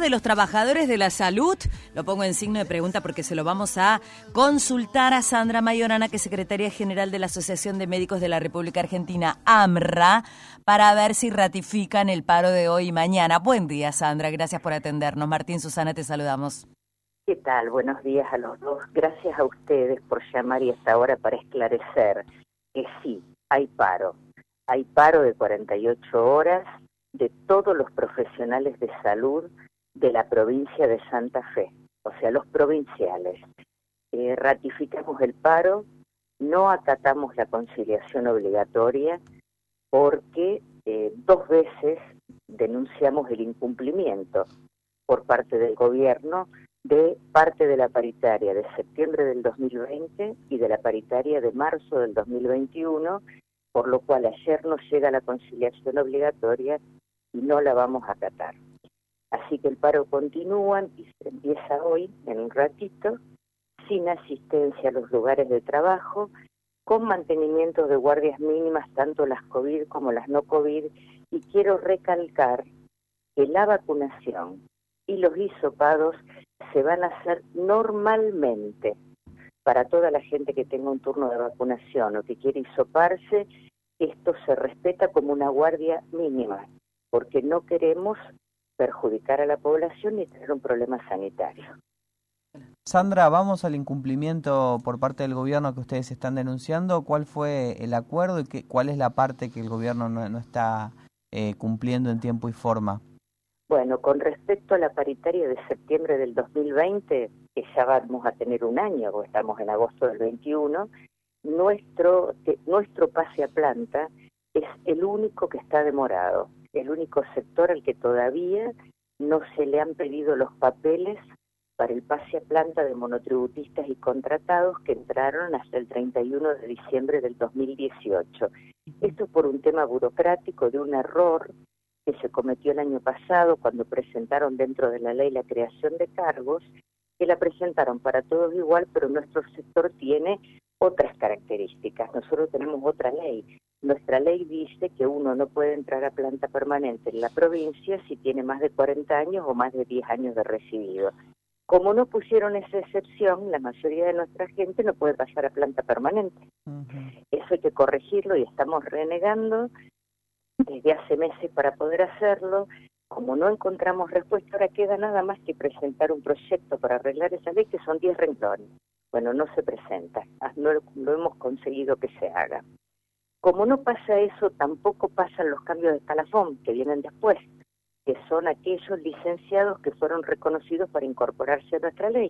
de los trabajadores de la salud? Lo pongo en signo de pregunta porque se lo vamos a consultar a Sandra Mayorana, que es secretaria general de la Asociación de Médicos de la República Argentina, AMRA, para ver si ratifican el paro de hoy y mañana. Buen día, Sandra, gracias por atendernos. Martín, Susana, te saludamos. ¿Qué tal? Buenos días a los dos. Gracias a ustedes por llamar y hasta ahora para esclarecer que sí, hay paro. Hay paro de 48 horas de todos los profesionales de salud de la provincia de Santa Fe, o sea, los provinciales. Ratificamos el paro, no acatamos la conciliación obligatoria porque 2 veces denunciamos el incumplimiento por parte del gobierno de parte de la paritaria de septiembre del 2020 y de la paritaria de marzo del 2021, por lo cual ayer nos llega la conciliación obligatoria y no la vamos a acatar. Así que el paro continúa y se empieza hoy, en un ratito, sin asistencia a los lugares de trabajo, con mantenimiento de guardias mínimas, tanto las COVID como las no COVID, y quiero recalcar que la vacunación y los hisopados se van a hacer normalmente para toda la gente que tenga un turno de vacunación o que quiere hisoparse. Esto se respeta como una guardia mínima, porque no queremos perjudicar a la población ni tener un problema sanitario. Sandra, vamos al incumplimiento por parte del gobierno que ustedes están denunciando. ¿Cuál fue el acuerdo y cuál es la parte que el gobierno no está cumpliendo en tiempo y forma? Bueno, con respecto a la paritaria de septiembre del 2020, que ya vamos a tener un año, porque estamos en agosto del 21, nuestro pase a planta es el único que está demorado, el único sector al que todavía no se le han pedido los papeles para el pase a planta de monotributistas y contratados que entraron hasta el 31 de diciembre del 2018. Esto por un tema burocrático de un error que se cometió el año pasado cuando presentaron dentro de la ley la creación de cargos, que la presentaron para todos igual, pero nuestro sector tiene otras características. Nosotros tenemos otra ley. Nuestra ley dice que uno no puede entrar a planta permanente en la provincia si tiene más de 40 años o más de 10 años de recibido. Como no pusieron esa excepción, la mayoría de nuestra gente no puede pasar a planta permanente. Eso hay que corregirlo y estamos renegando desde hace meses para poder hacerlo. Como no encontramos respuesta, ahora queda nada más que presentar un proyecto para arreglar esa ley, que son 10 renglones. Bueno, no se presenta, no hemos conseguido que se haga. Como no pasa eso, tampoco pasan los cambios de escalafón que vienen después, que son aquellos licenciados que fueron reconocidos para incorporarse a nuestra ley.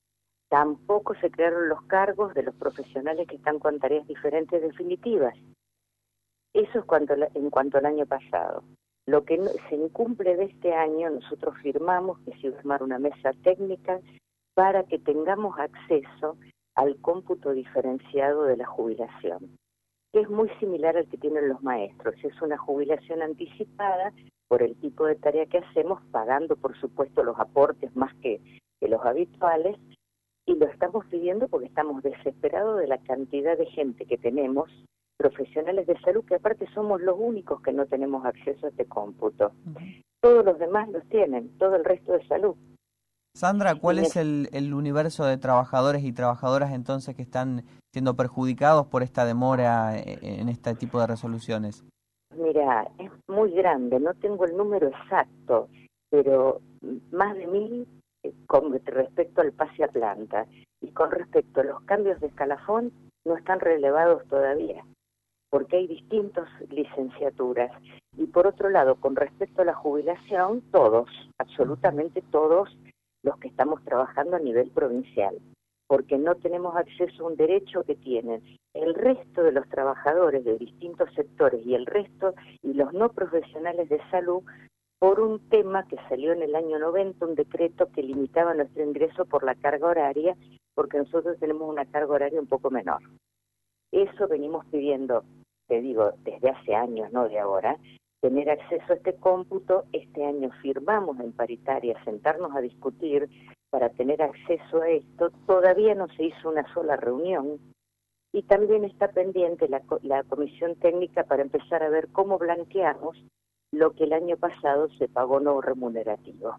Tampoco se crearon los cargos de los profesionales que están con tareas diferentes definitivas. Eso es en cuanto al año pasado. Lo que se incumple de este año, nosotros firmamos que se iba a armar una mesa técnica para que tengamos acceso al cómputo diferenciado de la jubilación, que es muy similar al que tienen los maestros. Es una jubilación anticipada por el tipo de tarea que hacemos, pagando por supuesto los aportes más que los habituales, y lo estamos pidiendo porque estamos desesperados de la cantidad de gente que tenemos, profesionales de salud, que aparte somos los únicos que no tenemos acceso a este cómputo. Todos los demás los tienen, todo el resto de salud. Sandra, ¿cuál es el universo de trabajadores y trabajadoras entonces que están siendo perjudicados por esta demora en este tipo de resoluciones? Mira, es muy grande, no tengo el número exacto, pero más de 1000 con respecto al pase a planta. Y con respecto a los cambios de escalafón, no están relevados todavía, porque hay distintas licenciaturas. Y por otro lado, con respecto a la jubilación, todos, absolutamente todos los que estamos trabajando a nivel provincial, porque no tenemos acceso a un derecho que tienen el resto de los trabajadores de distintos sectores y el resto y los no profesionales de salud, por un tema que salió en el año 90, un decreto que limitaba nuestro ingreso por la carga horaria, porque nosotros tenemos una carga horaria un poco menor. Eso venimos pidiendo, te digo, desde hace años, no de ahora, tener acceso a este cómputo. Este año firmamos en paritaria sentarnos a discutir para tener acceso a esto. Todavía no se hizo una sola reunión y también está pendiente la comisión técnica para empezar a ver cómo blanqueamos lo que el año pasado se pagó no remunerativo.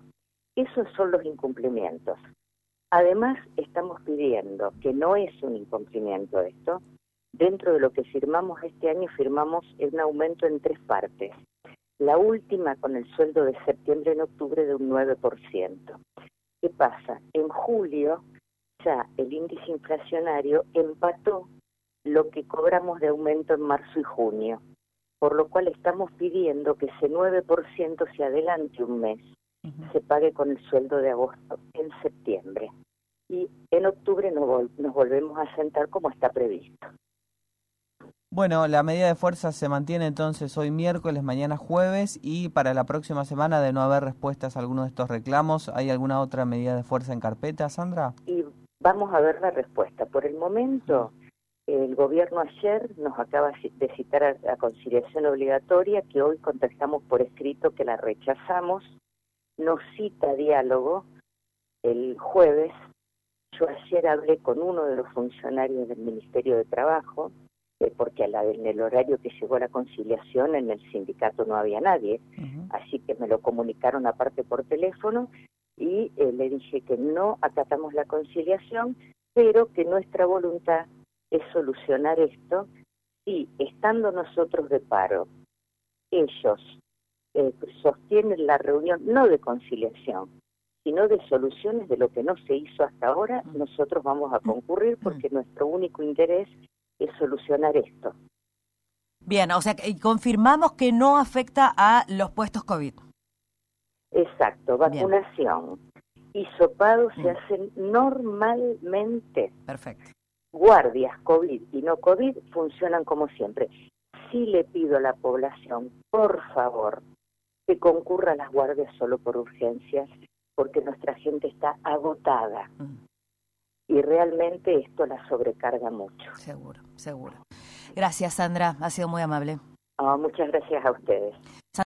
Esos son los incumplimientos. Además, estamos pidiendo, que no es un incumplimiento esto, dentro de lo que firmamos este año, firmamos un aumento en 3 partes. La última con el sueldo de septiembre en octubre de un 9%. ¿Qué pasa? En julio ya el índice inflacionario empató lo que cobramos de aumento en marzo y junio, por lo cual estamos pidiendo que ese 9% se adelante un mes, se pague con el sueldo de agosto en septiembre. Y en octubre nos volvemos a sentar como está previsto. Bueno, la medida de fuerza se mantiene entonces hoy miércoles, mañana jueves, y para la próxima semana, de no haber respuestas a alguno de estos reclamos, ¿hay alguna otra medida de fuerza en carpeta, Sandra? Y vamos a ver la respuesta. Por el momento, el gobierno ayer nos acaba de citar a conciliación obligatoria, que hoy contestamos por escrito que la rechazamos. Nos cita diálogo el jueves. Yo ayer hablé con uno de los funcionarios del Ministerio de Trabajo, porque en el horario que llegó a la conciliación en el sindicato no había nadie, así que me lo comunicaron aparte por teléfono y le dije que no acatamos la conciliación, pero que nuestra voluntad es solucionar esto y, estando nosotros de paro, ellos sostienen la reunión no de conciliación, sino de soluciones de lo que no se hizo hasta ahora. Nosotros vamos a concurrir porque nuestro único interés es solucionar esto. Bien, o sea, confirmamos que no afecta a los puestos COVID. Exacto, vacunación. Hisopados se hacen normalmente. Perfecto. Guardias COVID y no COVID funcionan como siempre. Sí le pido a la población, por favor, que concurra a las guardias solo por urgencias, porque nuestra gente está agotada. Y realmente esto la sobrecarga mucho. Seguro, seguro. Gracias, Sandra. Ha sido muy amable. Muchas gracias a ustedes.